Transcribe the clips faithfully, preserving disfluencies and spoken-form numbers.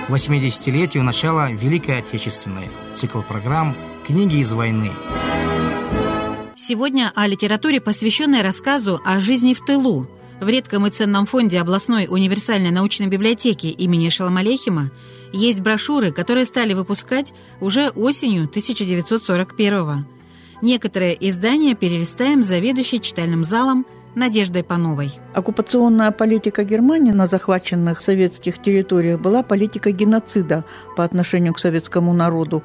восьмидесятилетию начала Великой Отечественной. Цикл программ «Книги из войны». Сегодня о литературе, посвященной рассказу о жизни в тылу. В редком и ценном фонде областной универсальной научной библиотеки имени Шолом Алейхема есть брошюры, которые стали выпускать уже осенью тысяча девятьсот сорок первого. Некоторые издания перелистаем заведующей читальным залом Надеждой Пановой. Оккупационная политика Германии на захваченных советских территориях была политикой геноцида по отношению к советскому народу.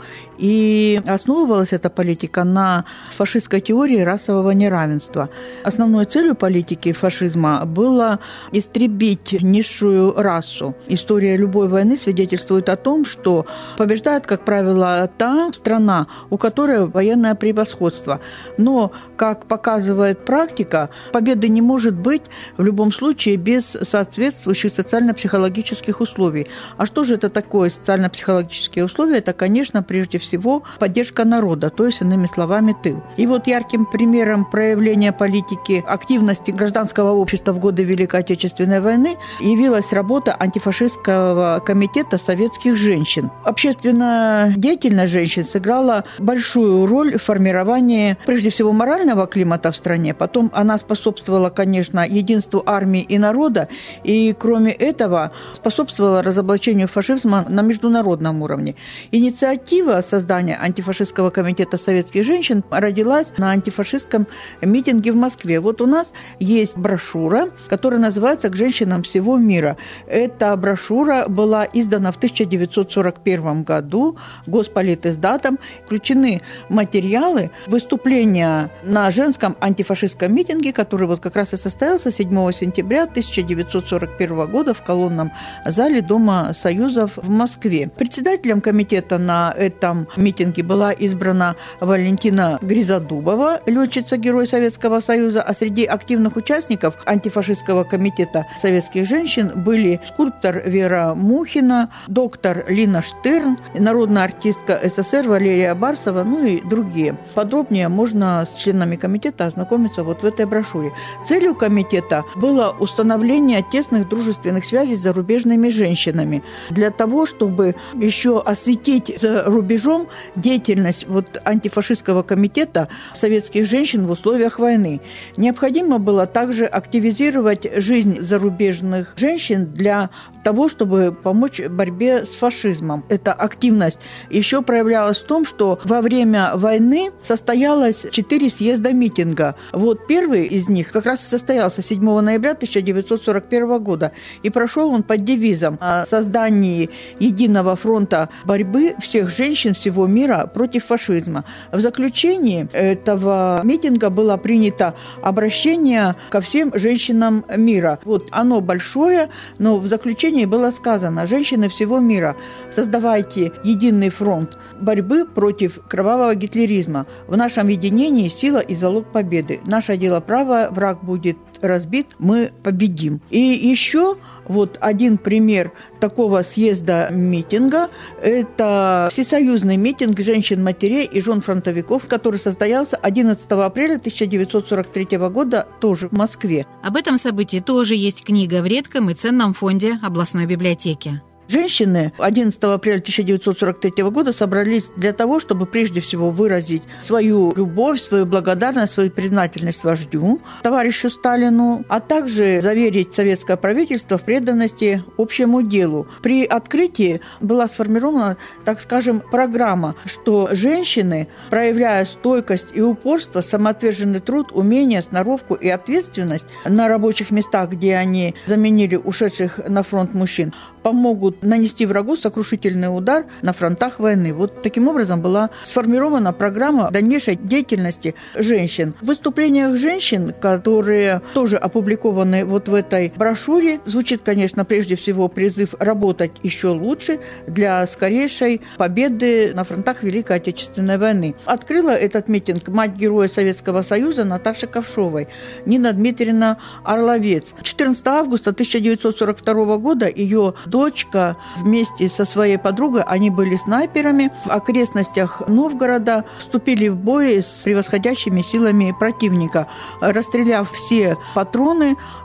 И основывалась эта политика на фашистской теории расового неравенства. Основной целью политики фашизма было истребить низшую расу. История любой войны свидетельствует о том, что побеждает, как правило, та страна, у которой военное превосходство. Но, как показывает практика, победы не может быть в любом случае без соответствующих социально-психологических условий. А что же это такое социально-психологические условия? Это, конечно, прежде всего поддержка народа, то есть, иными словами, тыл. И вот ярким примером проявления политики активности гражданского общества в годы Великой Отечественной войны явилась работа антифашистского комитета советских женщин. Общественная деятельность женщин сыграла большую роль в формировании, прежде всего, морального климата в стране. Потом она способствовала, конечно, единству армии и народа, и, кроме этого, способствовала разоблачению фашизма на международном уровне. Инициатива создания антифашистского комитета советских женщин родилась на антифашистском митинге в Москве. Вот у нас есть брошюра, которая называется «К женщинам всего мира». Эта брошюра была издана в тысяча девятьсот сорок первом году Госполитиздатом. Включены материалы выступления на женском антифашистском митинге, который вот как раз и состоялся седьмого сентября тысяча девятьсот сорок первого года в колонном зале Дома Союзов в Москве. Председателем комитета на этом митинге была избрана Валентина Гризодубова, летчица-герой Советского Союза, а среди активных участников антифашистского комитета советских женщин были скульптор Вера Мухина, доктор Лина Штерн, народная артистка СССР Валерия Барсова, ну и другие. Подробнее можно с членами комитета ознакомиться вот в этой брошюре. Целью комитета было установление тесных дружественных связей с зарубежными женщинами для того, чтобы еще осветить за рубежом деятельность вот антифашистского комитета советских женщин в условиях войны. Необходимо было также активизировать жизнь зарубежных женщин для того, чтобы помочь в борьбе с фашизмом. Эта активность еще проявлялась в том, что во время войны состоялось четыре съезда митинга. Вот первый из них как раз и состоялся седьмого ноября тысяча девятьсот сорок первого года. И прошел он под девизом о создании единого фронта борьбы всех женщин всего мира против фашизма. В заключении этого митинга было принято обращение ко всем женщинам мира. Вот оно большое, но в заключении было сказано: женщины всего мира, создавайте единый фронт борьбы против кровавого гитлеризма. В нашем единении сила и залог победы. Наше дело правое, враг будет разбит, мы победим. И еще вот один пример такого съезда митинга – это всесоюзный митинг женщин-матерей и жен фронтовиков, который состоялся одиннадцатого апреля тысяча девятьсот сорок третьего года тоже в Москве. Об этом событии тоже есть книга в редком и ценном фонде областной библиотеки. Женщины одиннадцатого апреля тысяча девятьсот сорок третьего года собрались для того, чтобы прежде всего выразить свою любовь, свою благодарность, свою признательность вождю, товарищу Сталину, а также заверить советское правительство в преданности общему делу. При открытии была сформирована, так скажем, программа, что женщины, проявляя стойкость и упорство, самоотверженный труд, умение, сноровку и ответственность на рабочих местах, где они заменили ушедших на фронт мужчин, помогут нанести врагу сокрушительный удар на фронтах войны. Вот таким образом была сформирована программа дальнейшей деятельности женщин. В выступлениях женщин, которые тоже опубликованы вот в этой брошюре, звучит, конечно, прежде всего призыв работать еще лучше для скорейшей победы на фронтах Великой Отечественной войны. Открыла этот митинг мать героя Советского Союза Наташа Ковшовой, Нина Дмитриевна Орловец. четырнадцатого августа тысяча девятьсот сорок второго года ее дочка вместе со своей подругой, они были снайперами, в окрестностях Новгорода вступили в бой с превосходящими силами противника. Расстреляв все патроны,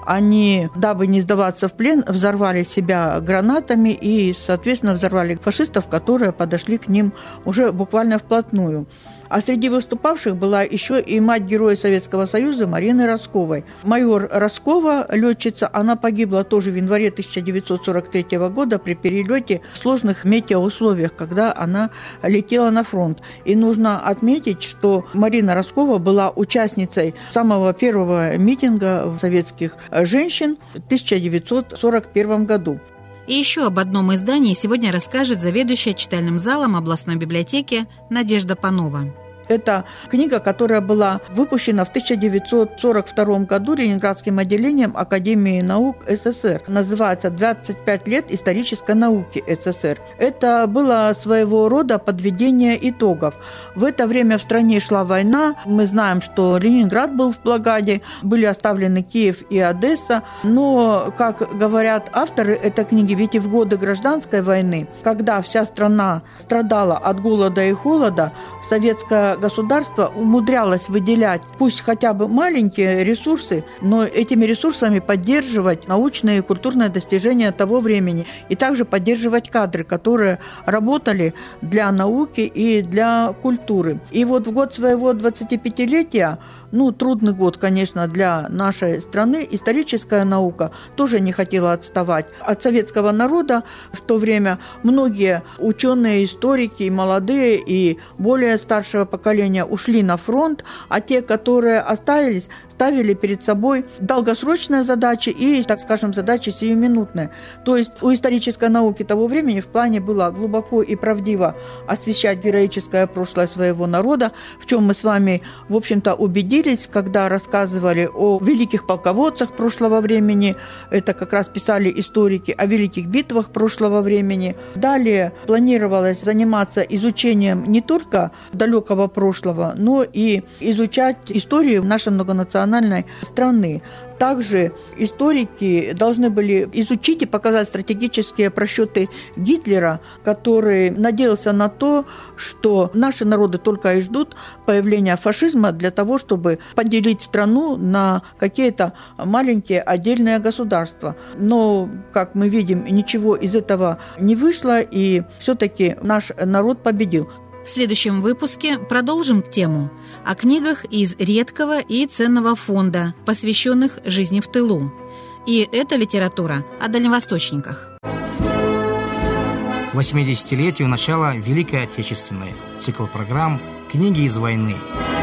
Они, дабы не сдаваться в плен, взорвали себя гранатами и, соответственно, взорвали фашистов, которые подошли к ним уже буквально вплотную. А среди выступавших была еще и мать Героя Советского Союза Марины Росковой. Майор Роскова, летчица, она погибла тоже в январе тысяча девятьсот сорок третьего года при перелете в сложных метеоусловиях, когда она летела на фронт. И нужно отметить, что Марина Роскова была участницей самого первого митинга советских женщин в тысяча девятьсот сорок первом году. И еще об одном издании сегодня расскажет заведующая читальным залом областной библиотеки Надежда Панова. Это книга, которая была выпущена в тысяча девятьсот сорок втором году Ленинградским отделением Академии наук СССР. Называется «двадцать пять лет исторической науки СССР». Это было своего рода подведение итогов. В это время в стране шла война. Мы знаем, что Ленинград был в блокаде, были оставлены Киев и Одесса. Но, как говорят авторы этой книги, ведь и в годы гражданской войны, когда вся страна страдала от голода и холода, советская государство умудрялось выделять, пусть хотя бы маленькие ресурсы, но этими ресурсами поддерживать научные и культурные достижения того времени и также поддерживать кадры, которые работали для науки и для культуры. И вот в год своего двадцатипятилетия, ну, трудный год, конечно, для нашей страны, историческая наука тоже не хотела отставать от советского народа. В то время многие ученые, историки, молодые и более старшего поколения ушли на фронт, а те, которые остались, ставили перед собой долгосрочные задачи и, так скажем, задачи сиюминутные. То есть у исторической науки того времени в плане было глубоко и правдиво освещать героическое прошлое своего народа, в чем мы с вами, в общем-то, убедились, когда рассказывали о великих полководцах прошлого времени. Это как раз писали историки о великих битвах прошлого времени. Далее планировалось заниматься изучением не только далекого прошлого, но и изучать историю нашей многонациональной страны. Также историки должны были изучить и показать стратегические просчеты Гитлера, который надеялся на то, что наши народы только и ждут появления фашизма для того, чтобы поделить страну на какие-то маленькие отдельные государства. Но, как мы видим, ничего из этого не вышло, и все-таки наш народ победил. В следующем выпуске продолжим тему о книгах из редкого и ценного фонда, посвященных жизни в тылу. И это литература о дальневосточниках. К восьмидесятилетию начала Великой Отечественной. Цикл программ «Книги из войны».